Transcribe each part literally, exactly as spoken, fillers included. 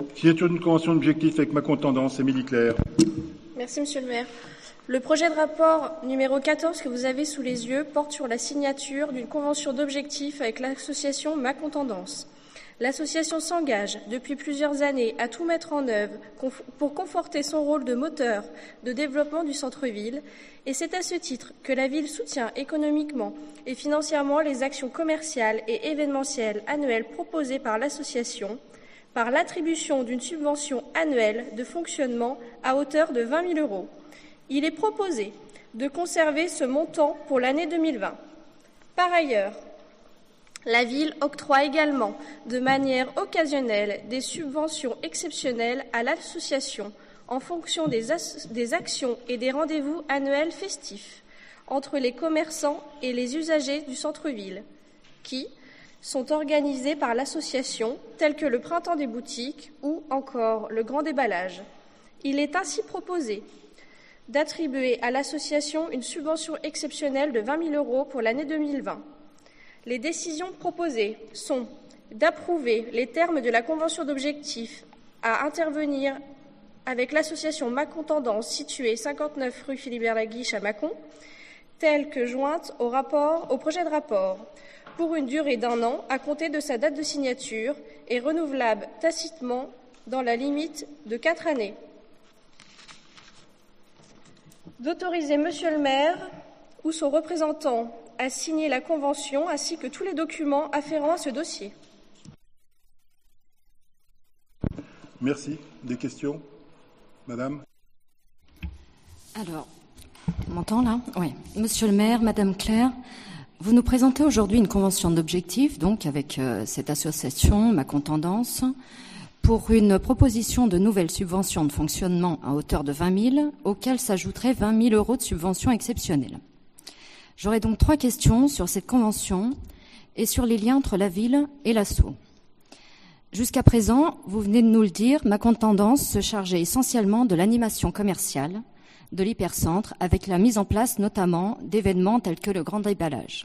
Signature d'une convention d'objectif avec ma contendance, Émilie Claire. Merci, Monsieur le maire. Le projet de rapport numéro quatorze que vous avez sous les yeux porte sur la signature d'une convention d'objectif avec l'association Ma Contendance. L'association s'engage depuis plusieurs années à tout mettre en œuvre pour conforter son rôle de moteur de développement du centre-ville, et c'est à ce titre que la ville soutient économiquement et financièrement les actions commerciales et événementielles annuelles proposées par l'association, par l'attribution d'une subvention annuelle de fonctionnement à hauteur de vingt mille euros. Il est proposé de conserver ce montant pour l'année deux mille vingt. Par ailleurs, la ville octroie également de manière occasionnelle des subventions exceptionnelles à l'association en fonction des, as- des actions et des rendez-vous annuels festifs entre les commerçants et les usagers du centre-ville, qui sont organisés par l'association, tels que le Printemps des boutiques ou encore le Grand déballage. Il est ainsi proposé d'attribuer à l'association une subvention exceptionnelle de vingt mille euros pour l'année deux mille vingt. Les décisions proposées sont d'approuver les termes de la convention d'objectif à intervenir avec l'association Ma Contendance située cinquante-neuf rue Philibert-Laguiche à Mâcon, telle que jointe au, rapport, au projet de rapport, pour une durée d'un an à compter de sa date de signature et renouvelable tacitement dans la limite de quatre années. D'autoriser Monsieur le maire ou son représentant à signer la convention ainsi que tous les documents afférents à ce dossier. Merci. Des questions, Madame? Alors, on m'entend là? Oui. Monsieur le maire, Madame Claire, vous nous présentez aujourd'hui une convention d'objectifs, donc avec euh, cette association, Ma Contendance, pour une proposition de nouvelles subventions de fonctionnement à hauteur de vingt mille, auxquelles s'ajouteraient vingt mille euros de subventions exceptionnelles. J'aurai donc trois questions sur cette convention et sur les liens entre la ville et l'asso. Jusqu'à présent, vous venez de nous le dire, Ma Contendance se chargeait essentiellement de l'animation commerciale de l'hypercentre, avec la mise en place notamment d'événements tels que le Grand déballage.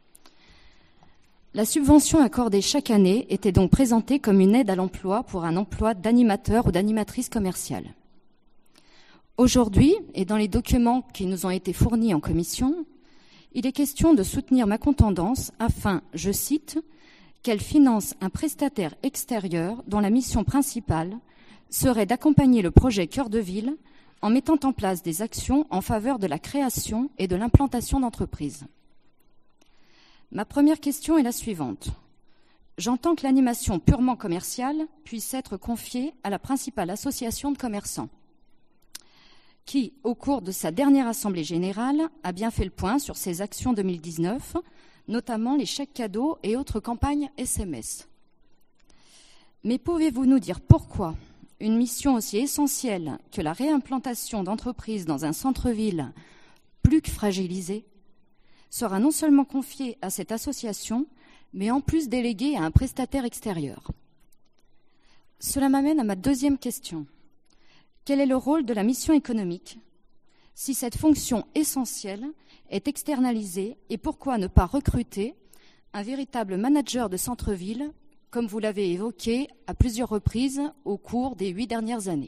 La subvention accordée chaque année était donc présentée comme une aide à l'emploi pour un emploi d'animateur ou d'animatrice commerciale. Aujourd'hui, et dans les documents qui nous ont été fournis en commission, il est question de soutenir Ma Contendance afin, je cite, qu'elle finance un prestataire extérieur dont la mission principale serait d'accompagner le projet Cœur de Ville en mettant en place des actions en faveur de la création et de l'implantation d'entreprises. Ma première question est la suivante. J'entends que l'animation purement commerciale puisse être confiée à la principale association de commerçants, qui, au cours de sa dernière assemblée générale, a bien fait le point sur ses actions deux mille dix-neuf, notamment les chèques cadeaux et autres campagnes S M S. Mais pouvez-vous nous dire pourquoi une mission aussi essentielle que la réimplantation d'entreprises dans un centre-ville plus que fragilisé sera non seulement confiée à cette association, mais en plus déléguée à un prestataire extérieur? Cela m'amène à ma deuxième question. Quel est le rôle de la mission économique si cette fonction essentielle est externalisée, et pourquoi ne pas recruter un véritable manager de centre-ville, comme vous l'avez évoqué à plusieurs reprises au cours des huit dernières années?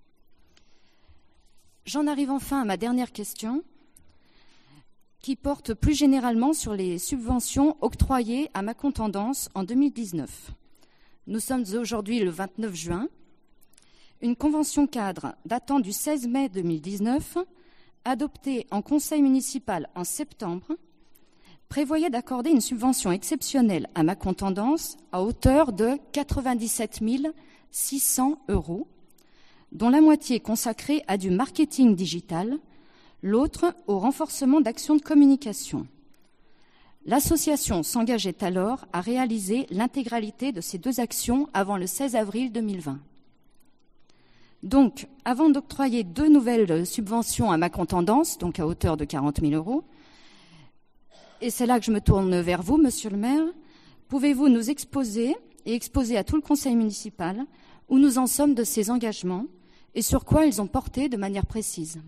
J'en arrive enfin à ma dernière question, qui porte plus généralement sur les subventions octroyées à Ma Contendance en deux mille dix-neuf. Nous sommes aujourd'hui le vingt-neuf juin. Une convention cadre datant du seize mai deux mille dix-neuf, adoptée en conseil municipal en septembre, prévoyait d'accorder une subvention exceptionnelle à Ma Contendance à hauteur de quatre-vingt-dix-sept mille six cents euros, dont la moitié consacrée à du marketing digital, l'autre au renforcement d'actions de communication. L'association s'engageait alors à réaliser l'intégralité de ces deux actions avant le seize avril deux mille vingt. Donc, avant d'octroyer deux nouvelles subventions à Ma Contendance, donc à hauteur de quarante mille euros, et c'est là que je me tourne vers vous, Monsieur le maire, pouvez-vous nous exposer et exposer à tout le conseil municipal où nous en sommes de ces engagements et sur quoi ils ont porté de manière précise?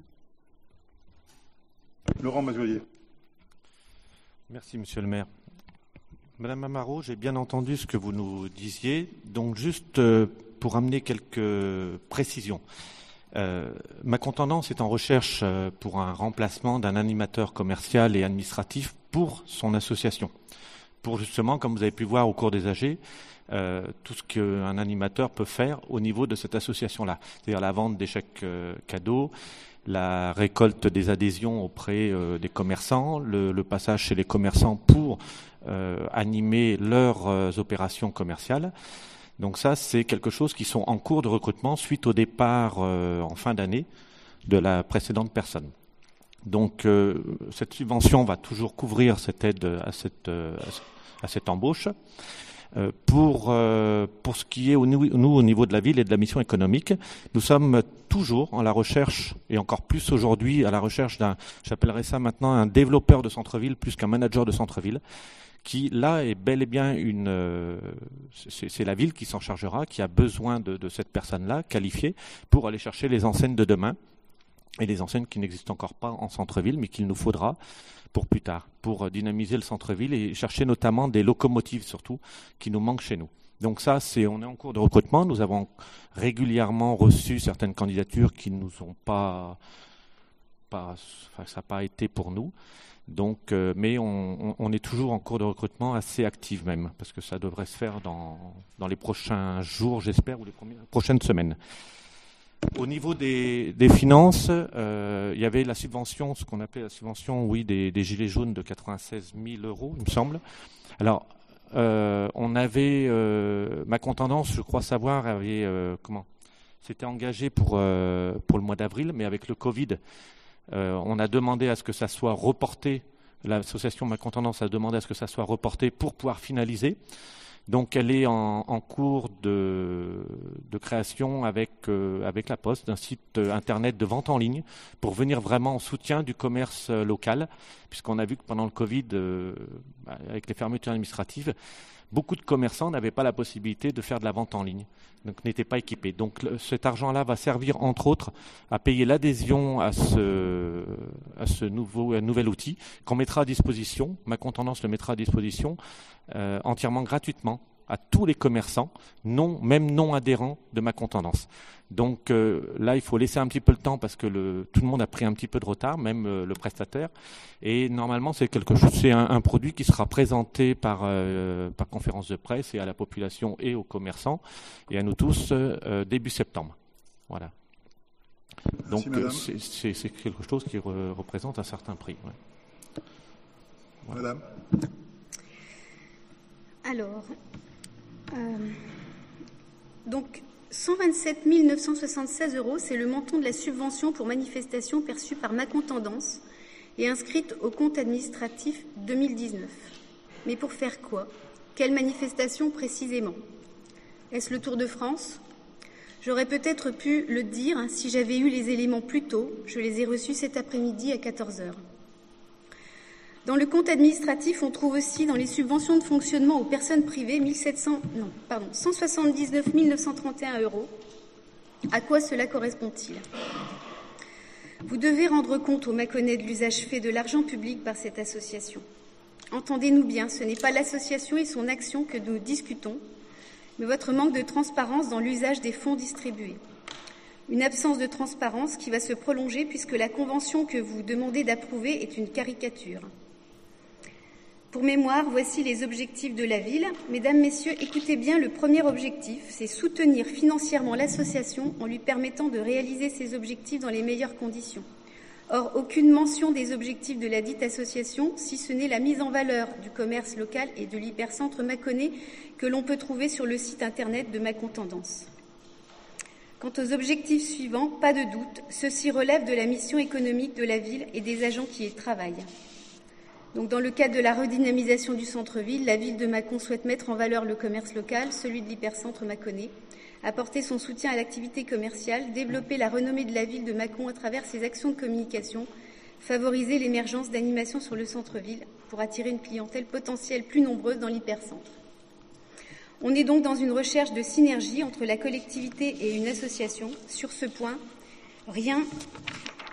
Laurent Mazoyer. Merci, Monsieur le maire. Madame Amaro, j'ai bien entendu ce que vous nous disiez. Donc, juste euh, pour amener quelques précisions. Euh, Ma Contendance est en recherche euh, pour un remplacement d'un animateur commercial et administratif pour son association. Pour justement, comme vous avez pu voir au cours des A G, euh, tout ce qu'un animateur peut faire au niveau de cette association-là. C'est-à-dire la vente des chèques euh, cadeaux, la récolte des adhésions auprès euh, des commerçants, le, le passage chez les commerçants pour euh, animer leurs euh, opérations commerciales. Donc ça, c'est quelque chose qui sont en cours de recrutement suite au départ euh, en fin d'année de la précédente personne. Donc euh, cette subvention va toujours couvrir cette aide à cette, euh, à cette embauche. Euh, pour, euh, pour ce qui est au, nous au niveau de la ville et de la mission économique, nous sommes toujours en la recherche, et encore plus aujourd'hui, à la recherche d'un, j'appellerais ça maintenant un développeur de centre-ville plus qu'un manager de centre-ville, qui là est bel et bien une, euh, c'est la ville qui s'en chargera, qui a besoin de, de cette personne-là qualifiée pour aller chercher les enseignes de demain et les enseignes qui n'existent encore pas en centre-ville, mais qu'il nous faudra pour plus tard, pour dynamiser le centre-ville et chercher notamment des locomotives surtout qui nous manquent chez nous. Donc ça, c'est, on est en cours de recrutement. Nous avons régulièrement reçu certaines candidatures qui nous ont pas, pas, enfin, ça n'a pas été pour nous. Donc, euh, mais on, on est toujours en cours de recrutement assez actif même, parce que ça devrait se faire dans, dans les prochains jours, j'espère, ou les premières, prochaines semaines. Au niveau des, des finances, euh, il y avait la subvention, ce qu'on appelait la subvention, oui, des, des gilets jaunes de quatre-vingt-seize mille euros, il me semble. Alors, euh, on avait, euh, Ma Contendance, je crois savoir, avait euh, comment, s'était engagé pour euh, pour le mois d'avril, mais avec le Covid, euh, on a demandé à ce que ça soit reporté. L'association Ma Contendance a demandé à ce que ça soit reporté pour pouvoir finaliser. Donc elle est en, en cours de, de création avec, euh, avec la Poste d'un site internet de vente en ligne pour venir vraiment en soutien du commerce euh, local, puisqu'on a vu que pendant le Covid, euh, avec les fermetures administratives, beaucoup de commerçants n'avaient pas la possibilité de faire de la vente en ligne, donc n'étaient pas équipés. Donc le, cet argent-là va servir entre autres à payer l'adhésion à ce, à ce nouveau, à nouvel outil qu'on mettra à disposition, Ma Contendance le mettra à disposition euh, entièrement gratuitement à tous les commerçants, non, même non adhérents de Ma Contendance. Donc euh, là, il faut laisser un petit peu le temps parce que le, tout le monde a pris un petit peu de retard, même euh, le prestataire. Et normalement, c'est quelque chose, c'est un, un produit qui sera présenté par, euh, par conférence de presse et à la population et aux commerçants et à nous tous euh, début septembre. Voilà. Merci, donc euh, c'est quelque chose qui re, représente un certain prix. Ouais. Voilà. Madame. Alors, euh, donc. cent vingt-sept mille neuf cent soixante-seize euros, c'est le montant de la subvention pour manifestation perçue par Ma Contendance et inscrite au compte administratif deux mille dix-neuf. Mais pour faire quoi? Quelle manifestation précisément? Est-ce le Tour de France? J'aurais peut-être pu le dire si j'avais eu les éléments plus tôt. Je les ai reçus cet après-midi à quatorze heures. Dans le compte administratif, on trouve aussi dans les subventions de fonctionnement aux personnes privées mille sept cents, non, pardon, cent soixante-dix-neuf mille neuf cent trente et un euros. À quoi cela correspond-il? Vous devez rendre compte au Mâconnais de l'usage fait de l'argent public par cette association. Entendez-nous bien, ce n'est pas l'association et son action que nous discutons, mais votre manque de transparence dans l'usage des fonds distribués. Une absence de transparence qui va se prolonger puisque la convention que vous demandez d'approuver est une caricature. Pour mémoire, voici les objectifs de la ville. Mesdames, Messieurs, écoutez bien, le premier objectif, c'est soutenir financièrement l'association en lui permettant de réaliser ses objectifs dans les meilleures conditions. Or, aucune mention des objectifs de la dite association, si ce n'est la mise en valeur du commerce local et de l'hypercentre Mâconnais que l'on peut trouver sur le site internet de Ma Contendance. Quant aux objectifs suivants, pas de doute, ceux-ci relèvent de la mission économique de la ville et des agents qui y travaillent. Donc, dans le cadre de la redynamisation du centre-ville, la ville de Mâcon souhaite mettre en valeur le commerce local, celui de l'hypercentre Mâconnais, apporter son soutien à l'activité commerciale, développer la renommée de la ville de Mâcon à travers ses actions de communication, favoriser l'émergence d'animations sur le centre-ville pour attirer une clientèle potentielle plus nombreuse dans l'hypercentre. On est donc dans une recherche de synergie entre la collectivité et une association. Sur ce point, rien,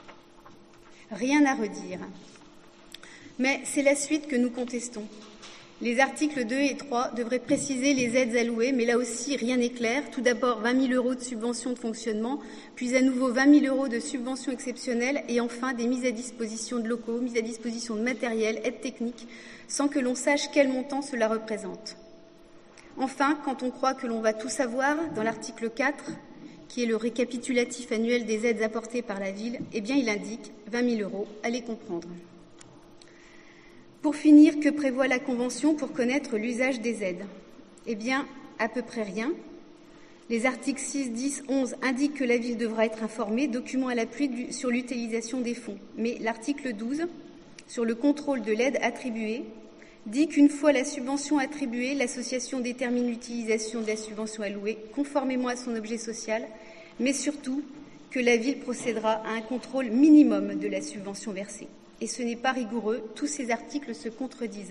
rien à redire. Mais c'est la suite que nous contestons. Les articles deux et trois devraient préciser les aides allouées, mais là aussi, rien n'est clair. Tout d'abord, vingt mille euros de subventions de fonctionnement, puis à nouveau vingt mille euros de subventions exceptionnelles, et enfin des mises à disposition de locaux, mises à disposition de matériel, aides techniques, sans que l'on sache quel montant cela représente. Enfin, quand on croit que l'on va tout savoir, dans l'article quatre, qui est le récapitulatif annuel des aides apportées par la ville, eh bien, il indique vingt mille euros, allez comprendre. Pour finir, que prévoit la Convention pour connaître l'usage des aides? Eh bien, à peu près rien. Les articles six, dix, onze indiquent que la ville devra être informée, document à l'appui sur l'utilisation des fonds. Mais l'article douze, sur le contrôle de l'aide attribuée, dit qu'une fois la subvention attribuée, l'association détermine l'utilisation de la subvention allouée conformément à son objet social, mais surtout que la ville procédera à un contrôle minimum de la subvention versée. Et ce n'est pas rigoureux, tous ces articles se contredisent.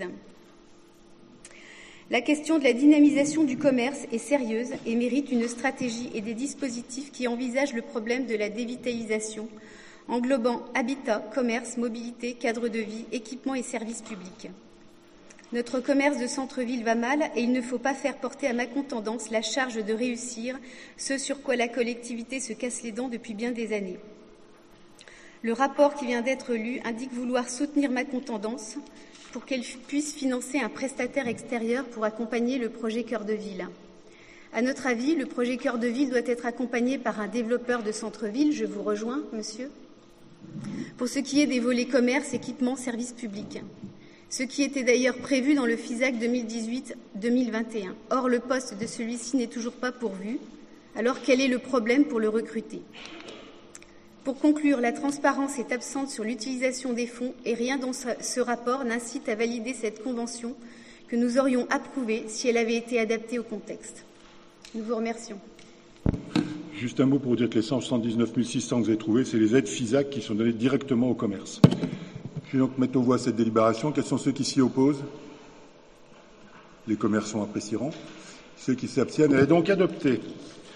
La question de la dynamisation du commerce est sérieuse et mérite une stratégie et des dispositifs qui envisagent le problème de la dévitalisation, englobant habitat, commerce, mobilité, cadre de vie, équipements et services publics. Notre commerce de centre-ville va mal et il ne faut pas faire porter à Macon-Tendance la charge de réussir ce sur quoi la collectivité se casse les dents depuis bien des années. Le rapport qui vient d'être lu indique vouloir soutenir Macon-Tendance pour qu'elle puisse financer un prestataire extérieur pour accompagner le projet Cœur de Ville. À notre avis, le projet Cœur de Ville doit être accompagné par un développeur de centre-ville. Je vous rejoins, monsieur. Pour ce qui est des volets commerce, équipements, services publics. Ce qui était d'ailleurs prévu dans le FISAC deux mille dix-huit deux mille vingt et un. Or, le poste de celui-ci n'est toujours pas pourvu. Alors, quel est le problème pour le recruter? Pour conclure, la transparence est absente sur l'utilisation des fonds et rien dans ce rapport n'incite à valider cette convention que nous aurions approuvée si elle avait été adaptée au contexte. Nous vous remercions. Juste un mot pour vous dire que les cent soixante-dix-neuf mille six cents que vous avez trouvés, c'est les aides FISAC qui sont données directement au commerce. Je vais donc mettre aux voix cette délibération. Quels sont ceux qui s'y opposent? Les commerçants apprécieront. Ceux qui s'abstiennent, elle est donc adoptée.